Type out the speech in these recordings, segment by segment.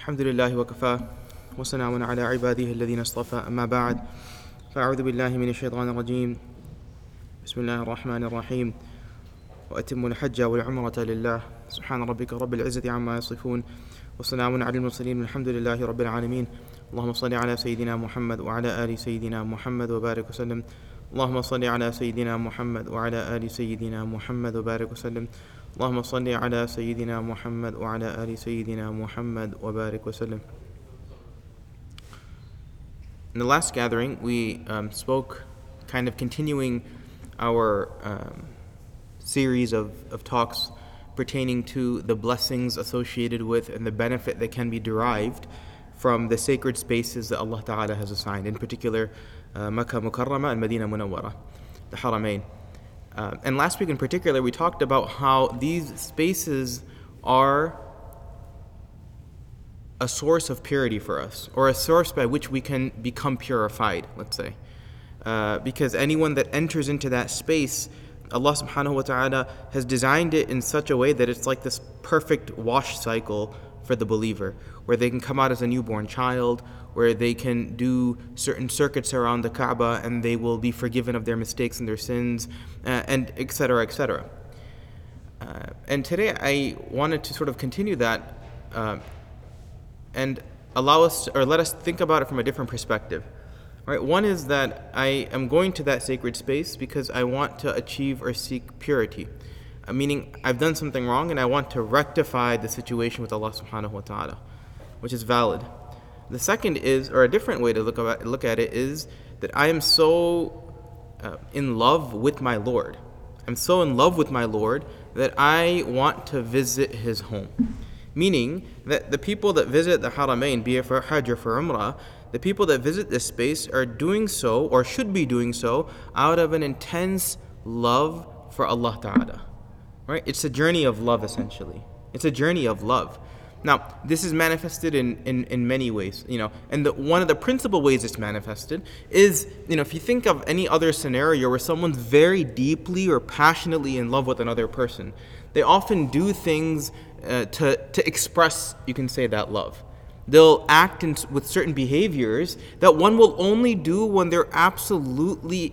الحمد لله وكفى وسلام على عباده الذين اصطفى أما بعد فأعوذ بالله من الشيطان الرجيم بسم الله الرحمن الرحيم وأتم الحج والعمرة لله سبحان ربك رب العزة عما يصفون وسلام على المرسلين والحمد لله رب العالمين اللهم صل على سيدنا محمد وعلى آل سيدنا محمد وبارك وسلم اللهم صل على سيدنا محمد وعلى آل سيدنا محمد وبارك وسلم اللهم صل على سيدنا محمد وعلى آل سيدنا محمد وبارك وسلم. In the last gathering, we spoke, kind of continuing our series of talks pertaining to the blessings associated with and the benefit that can be derived from the sacred spaces that Allah Ta'ala has assigned, in particular Makkah Mukarramah and Medina Munawwara, the Haramain. And last week in particular, we talked about how these spaces are a source of purity for us, or a source by which we can become purified, let's say. Because anyone that enters into that space, Allah subhanahu wa ta'ala has designed it in such a way that it's like this perfect wash cycle for the believer, where they can come out as a newborn child, where they can do certain circuits around the Kaaba and they will be forgiven of their mistakes and their sins, and etc., etc. And today I wanted to sort of continue that and let us think about it from a different perspective. Right? One is that I am going to that sacred space because I want to achieve or seek purity. Meaning I've done something wrong and I want to rectify the situation with Allah subhanahu wa ta'ala, which is valid. The second is, or a different way to look at it, is that I am so in love with my Lord. I'm so in love with my Lord that I want to visit His home. Meaning that the people that visit the Haramain, be it for Hajj or for Umrah, the people that visit this space are doing so, or should be doing so, out of an intense love for Allah Ta'ala. Right? It's a journey of love, essentially. It's a journey of love. Now, this is manifested in many ways, and one of the principal ways it's manifested is, if you think of any other scenario where someone's very deeply or passionately in love with another person, they often do things to express, you can say, that love. They'll act with certain behaviors that one will only do when they're absolutely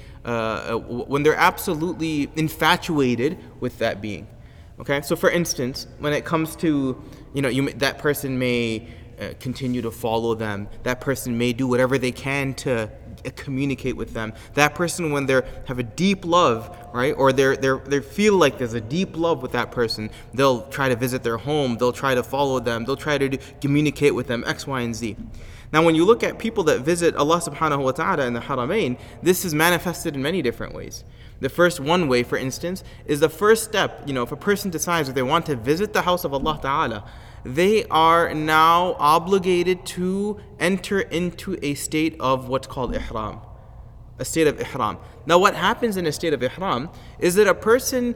infatuated with that being. Okay, so for instance, when it comes to, that person may continue to follow them. That person may do whatever they can to communicate with them. That person, when they have a deep love, right, or they feel like there's a deep love with that person, they'll try to visit their home. They'll try to follow them. They'll try to communicate with them, X, Y, and Z. Now, when you look at people that visit Allah subhanahu wa ta'ala in the Haramain, this is manifested in many different ways. The first one way, for instance, is the first step. If a person decides that they want to visit the house of Allah Ta'ala, they are now obligated to enter into a state of what's called ihram. A state of ihram. Now, what happens in a state of ihram is that a person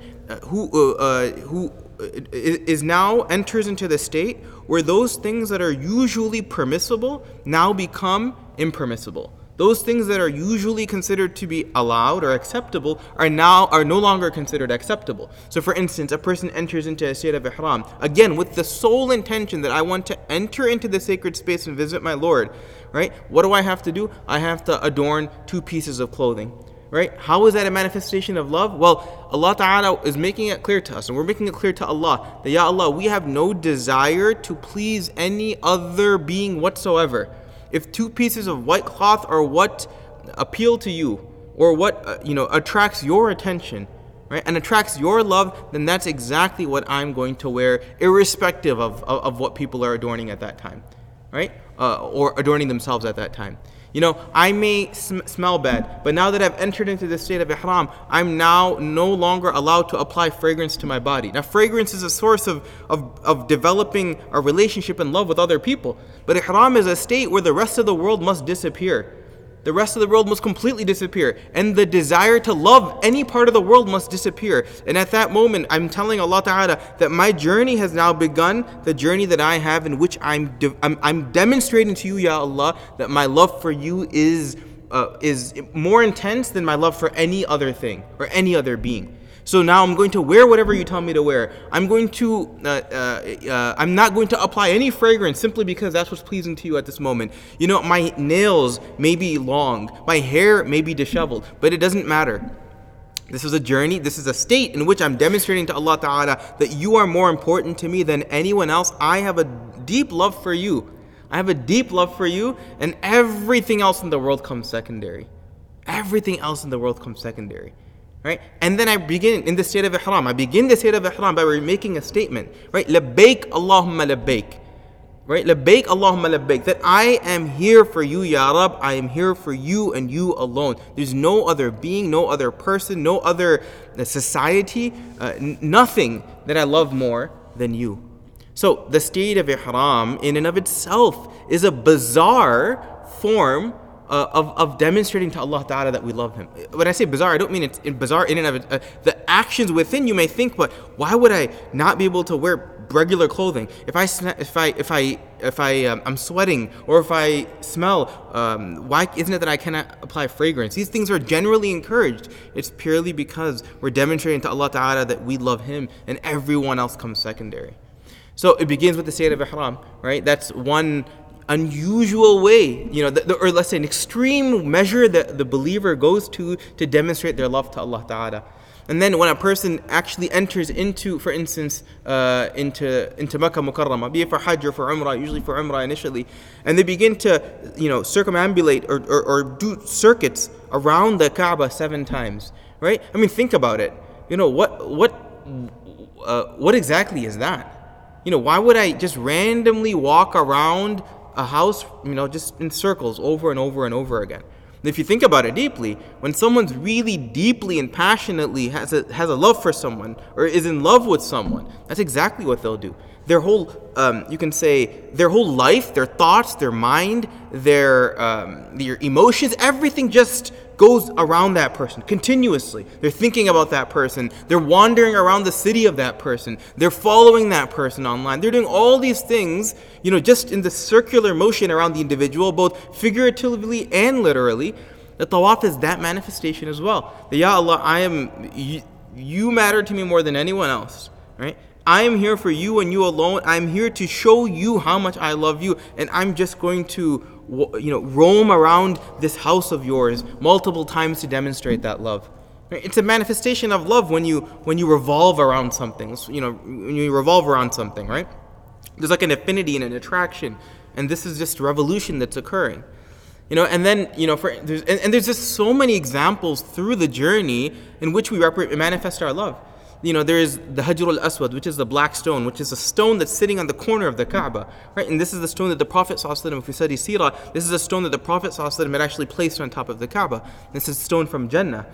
who is now enters into the state where those things that are usually permissible now become impermissible. Those things that are usually considered to be allowed or acceptable are no longer considered acceptable. So for instance, a person enters into a state of ihram, again with the sole intention that I want to enter into the sacred space and visit my Lord, right? What do I have to do? I have to adorn 2 pieces of clothing. Right? How is that a manifestation of love? Well, Allah Ta'ala is making it clear to us, and we're making it clear to Allah, that Ya Allah, we have no desire to please any other being whatsoever. If 2 pieces of white cloth are what appeal to you, or what attracts your attention, right, and attracts your love, then that's exactly what I'm going to wear, irrespective of what people are adorning at that time, right? Or adorning themselves at that time. I may smell bad, but now that I've entered into the state of ihram, I'm now no longer allowed to apply fragrance to my body. Now, fragrance is a source of developing a relationship and love with other people. But ihram is a state where the rest of the world must disappear. The rest of the world must completely disappear. And the desire to love any part of the world must disappear. And at that moment, I'm telling Allah Ta'ala that my journey has now begun, the journey that I have in which I'm demonstrating to you, Ya Allah, that my love for you is more intense than my love for any other thing or any other being. So now I'm going to wear whatever you tell me to wear. I'm not going to apply any fragrance simply because that's what's pleasing to you at this moment. You know, my nails may be long, my hair may be disheveled, but it doesn't matter. This is a journey, this is a state in which I'm demonstrating to Allah Ta'ala that you are more important to me than anyone else. I have a deep love for you. I have a deep love for you, and everything else in the world comes secondary. Everything else in the world comes secondary. Right? And then I begin in the state of ihram. I begin the state of ihram by making a statement. Right? Labbaik Allahumma labbaik. Right? Labbaik Allahumma labbaik. That I am here for you, Ya Rab. I am here for you and you alone. There's no other being, no other person, no other society, nothing that I love more than you. So the state of ihram in and of itself is a bizarre form of demonstrating to Allah Ta'ala that we love Him. When I say bizarre, I don't mean it's bizarre in and of it. The actions within, you may think, but why would I not be able to wear regular clothing? If I'm sweating or if I smell, why isn't it that I cannot apply fragrance? These things are generally encouraged. It's purely because we're demonstrating to Allah Ta'ala that we love Him and everyone else comes secondary. So it begins with the state of ihram, right? That's one unusual way, or let's say an extreme measure that the believer goes to demonstrate their love to Allah Ta'ala. And then when a person actually enters into, for instance, into Makkah Mukarramah, be it for Hajj or for Umrah, usually for Umrah initially, and they begin to, circumambulate or do circuits around the Kaaba 7 times, right? I mean, think about it. What exactly is that? Why would I just randomly walk around a house, just in circles over and over and over again? And if you think about it deeply, when someone's really deeply and passionately has a love for someone or is in love with someone, that's exactly what they'll do. Their whole, you can say, their whole life, their thoughts, their mind, their emotions, everything just goes around that person continuously. They're thinking about that person. They're wandering around the city of that person. They're following that person online. They're doing all these things, just in the circular motion around the individual, both figuratively and literally. The tawaf is that manifestation as well. That, Ya Allah, you matter to me more than anyone else, right? I am here for you and you alone. I'm here to show you how much I love you, and I'm just going to roam around this house of yours multiple times to demonstrate that love. It's a manifestation of love when you revolve around something. When you revolve around something, right? There's like an affinity and an attraction, and this is just revolution that's occurring. And then there's just so many examples through the journey in which we manifest our love. There is the Hajr al-Aswad, which is the black stone, which is a stone that's sitting on the corner of the Kaaba, right? And this is the stone that the Prophet ﷺ, if we study Seerah, this is a stone that the Prophet ﷺ had actually placed on top of the Kaaba. This is a stone from Jannah,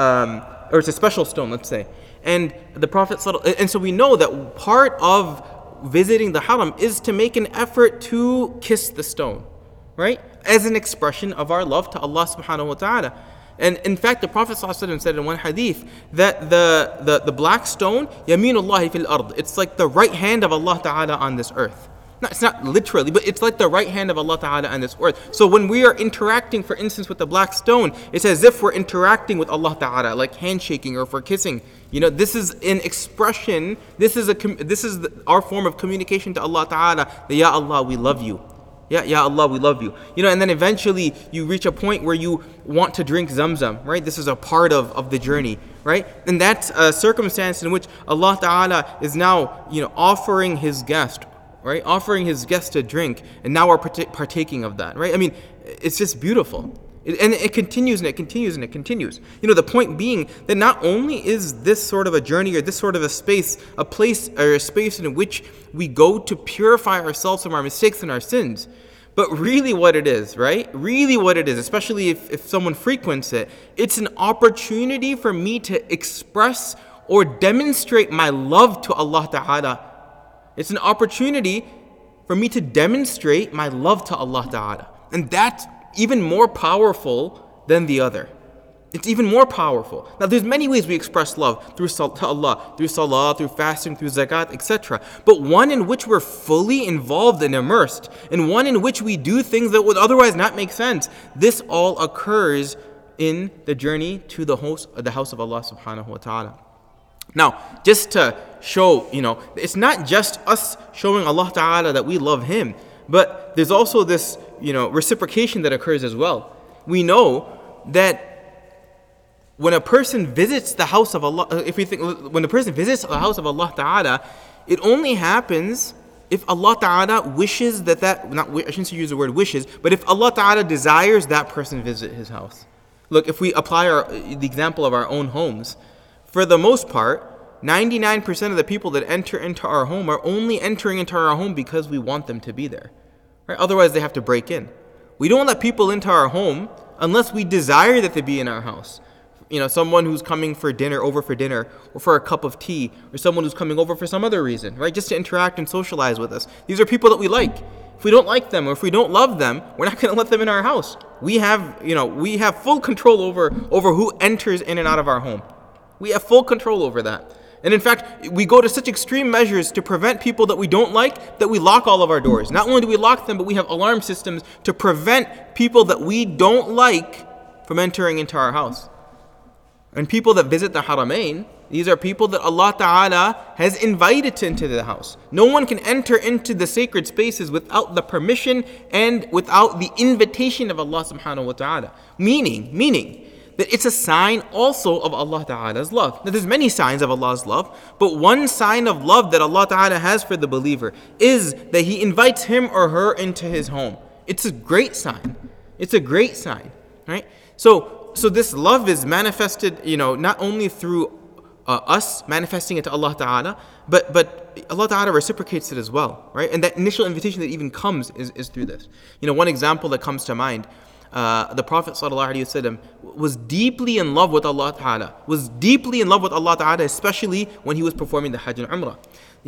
or it's a special stone, let's say. And the Prophet and so we know that part of visiting the Haram is to make an effort to kiss the stone, right? As an expression of our love to Allah subhanahu wa ta'ala. And in fact, the Prophet ﷺ said in one hadith that the black stone, Yaminullahi fil ard, it's like the right hand of Allah Ta'ala on this earth. No, it's not literally, but it's like the right hand of Allah Ta'ala on this earth. So when we are interacting, for instance, with the black stone, it's as if we're interacting with Allah Ta'ala, like handshaking or for kissing. This is an expression, this is our form of communication to Allah Ta'ala, that Ya Allah, we love you. Ya Allah, we love you. And then eventually you reach a point where you want to drink Zamzam, right? This is a part of the journey, right? And that's a circumstance in which Allah Ta'ala is now, offering His guest, right? Offering His guest to drink, and now we're partaking of that, right? I mean, it's just beautiful. And it continues and it continues and it continues. The point being that not only is this sort of a journey or this sort of a space, a place or a space in which we go to purify ourselves from our mistakes and our sins, but really what it is, right? Really what it is, especially if someone frequents it, it's an opportunity for me to express or demonstrate my love to Allah Ta'ala. It's an opportunity for me to demonstrate my love to Allah Ta'ala. And that's even more powerful than the other. It's even more powerful. Now, there's many ways we express love to Allah, through salah, through fasting, through zakat, etc. But one in which we're fully involved and immersed, and one in which we do things that would otherwise not make sense. This all occurs in the journey to the house of Allah subhanahu wa ta'ala. Now, just to show, it's not just us showing Allah Ta'ala that we love Him, but there's also this, reciprocation that occurs as well. We know that when a person visits the house of Allah, when a person visits the house of Allah Ta'ala, it only happens if Allah Ta'ala wishes I shouldn't use the word wishes, but if Allah Ta'ala desires that person visit His house. Look, if we apply the example of our own homes, for the most part, 99% of the people that enter into our home are only entering into our home because we want them to be there. Right? Otherwise, they have to break in. We don't let people into our home unless we desire that they be in our house. Someone who's coming over for dinner, or for a cup of tea, or someone who's coming over for some other reason, right? Just to interact and socialize with us. These are people that we like. If we don't like them, or if we don't love them, we're not going to let them in our house. We have full control over who enters in and out of our home. We have full control over that. And in fact, we go to such extreme measures to prevent people that we don't like that we lock all of our doors. Not only do we lock them, but we have alarm systems to prevent people that we don't like from entering into our house. And people that visit the Haramain, these are people that Allah Ta'ala has invited into the house. No one can enter into the sacred spaces without the permission and without the invitation of Allah Subhanahu wa Ta'ala. Meaning that it's a sign also of Allah Ta'ala's love. Now there's many signs of Allah's love, but one sign of love that Allah Ta'ala has for the believer is that He invites him or her into His home. It's a great sign. It's a great sign, right? So this love is manifested, not only through us manifesting it to Allah Ta'ala, but Allah Ta'ala reciprocates it as well, right? And that initial invitation that even comes is through this. One example that comes to mind, the Prophet ﷺ was deeply in love with Allah Ta'ala, especially when he was performing the Hajj and Umrah.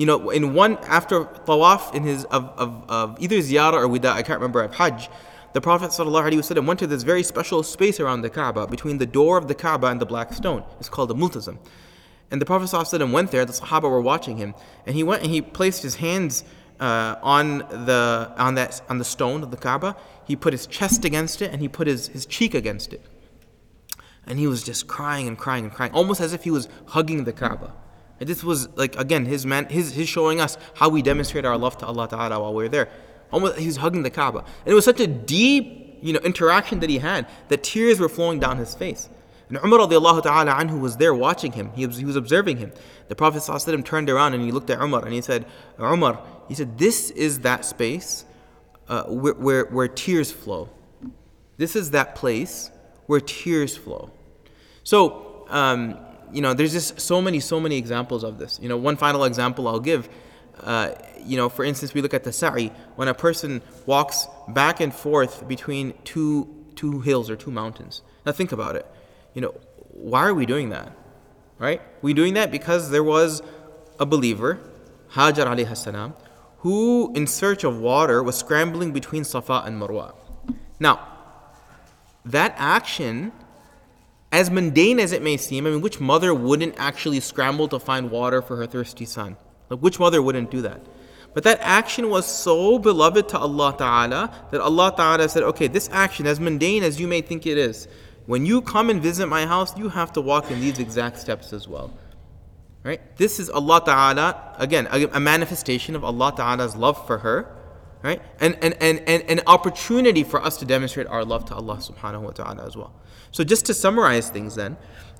After tawaf of either ziyarah or wida, I can't remember, of Hajj, the Prophet ﷺ went to this very special space around the Kaaba, between the door of the Kaaba and the black stone. It's called the Multazam. And the Prophet ﷺ went there, the Sahaba were watching him, and he went and he placed his hands on the stone of the Kaaba. He put his chest against it, and he put his cheek against it. And he was just crying and crying and crying, almost as if he was hugging the Kaaba. And this was his showing us how we demonstrate our love to Allah Ta'ala while we're there. Almost he was hugging the Kaaba. And it was such a deep, interaction that he had that tears were flowing down his face. And Umar radiallahu ta'ala anhu was there watching him. He was observing him. The Prophet ﷺ turned around and he looked at Umar and he said, Umar, this is that space where tears flow. This is that place where tears flow. So, there's just so many examples of this. One final example I'll give. For instance, we look at the sa'i. When a person walks back and forth between two hills or two mountains. Now think about it. Why are we doing that? Right? We're doing that because there was a believer, Hajar alayhi salam, who in search of water was scrambling between Safa and Marwa. Now, that action, as mundane as it may seem, which mother wouldn't actually scramble to find water for her thirsty son? Like, which mother wouldn't do that? But that action was so beloved to Allah Ta'ala that Allah Ta'ala said, okay, this action, as mundane as you may think it is, when you come and visit my house, you have to walk in these exact steps as well. Right? This is Allah Ta'ala, again, a manifestation of Allah Ta'ala's love for her, right? And an opportunity for us to demonstrate our love to Allah Subhanahu wa Ta'ala as well. So just to summarize things then,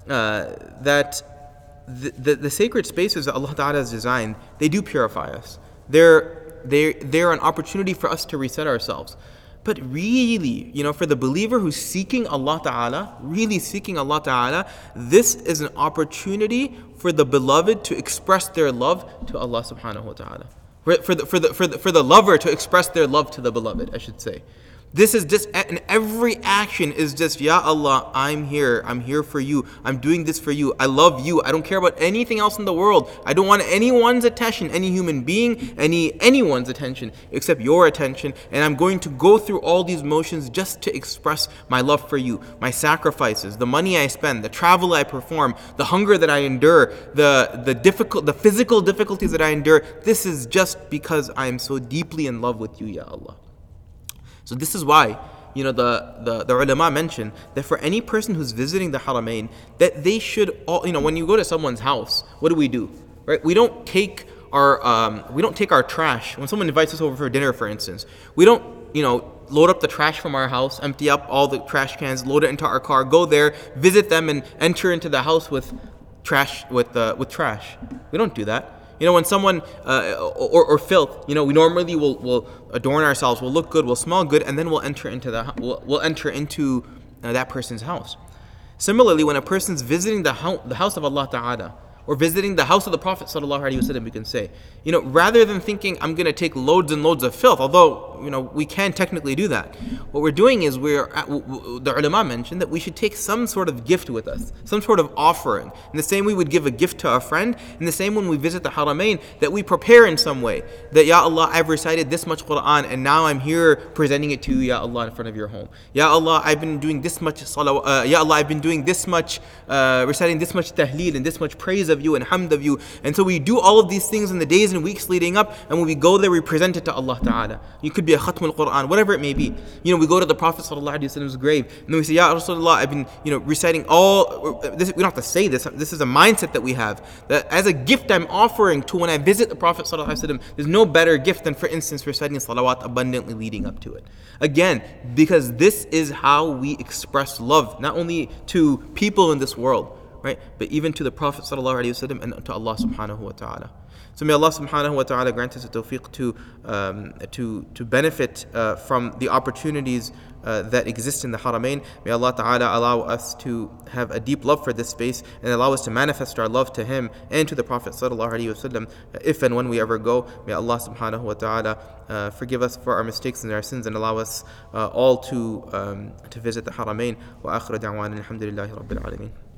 that the sacred spaces that Allah Ta'ala has designed, they do purify us. They're an opportunity for us to reset ourselves. But really, for the believer who's seeking Allah Ta'ala, really seeking Allah Ta'ala, this is an opportunity for the beloved to express their love to Allah Subhanahu wa Ta'ala. For the lover to express their love to the beloved, I should say. This is just, and every action is just, Ya Allah, I'm here for you, I'm doing this for you, I love you, I don't care about anything else in the world, I don't want anyone's attention, any human being, anyone's attention, except your attention, and I'm going to go through all these motions just to express my love for you, my sacrifices, the money I spend, the travel I perform, the hunger that I endure, the physical difficulties that I endure. This is just because I am so deeply in love with you, Ya Allah. So this is why the ulama mention that for any person who's visiting the Haramain, that they should all, when you go to someone's house, what do? Right? We don't take our trash. When someone invites us over for dinner, for instance, we don't, load up the trash from our house, empty up all the trash cans, load it into our car, go there, visit them, and enter into the house with trash. With trash. We don't do that. When someone or filth, we normally will adorn ourselves, we'll look good, we'll smell good, and then we'll enter into that person's house. Similarly, when a person's visiting the house of Allah Ta'ala, or visiting the house of the Prophet ﷺ, we can say, rather than thinking I'm going to take loads and loads of filth, although we can technically do that, what we're doing is the ulama mentioned that we should take some sort of gift with us, some sort of offering. In the same way we would give a gift to a friend, in the same when we visit the Haramain, that we prepare in some way, that Ya Allah, I've recited this much Quran and now I'm here presenting it to you, Ya Allah, in front of your home. Ya Allah, I've been doing this much salawat, Ya Allah, I've been doing this much, reciting this much tahleel and this much praise of you and hamd of you. And so we do all of these things in the days and weeks leading up, and when we go there we present it to Allah Ta'ala. You could be a khatm al-Quran, whatever it may be. We go to the Prophet ﷺ's grave and then we say, Ya Rasulullah, I've been reciting all this. We don't have to say this. This is a mindset that we have, that as a gift I'm offering to when I visit the Prophet ﷺ. There's no better gift than, for instance, reciting salawat abundantly leading up to it. Again, because this is how we express love, not only to people in this world, right, but even to the Prophet ﷺ and to Allah subhanahu wa ta'ala. So may Allah subhanahu wa ta'ala grant us the tawfiq to benefit from the opportunities that exist in the Haramain. May Allah ta'ala allow us to have a deep love for this space and allow us to manifest our love to Him and to the Prophet sallallahu alaihi wasallam if and when we ever go. May Allah subhanahu wa ta'ala forgive us for our mistakes and our sins and allow us all to visit the Haramain. Wa akhiru da'wana alhamdulillahi rabbil alameen.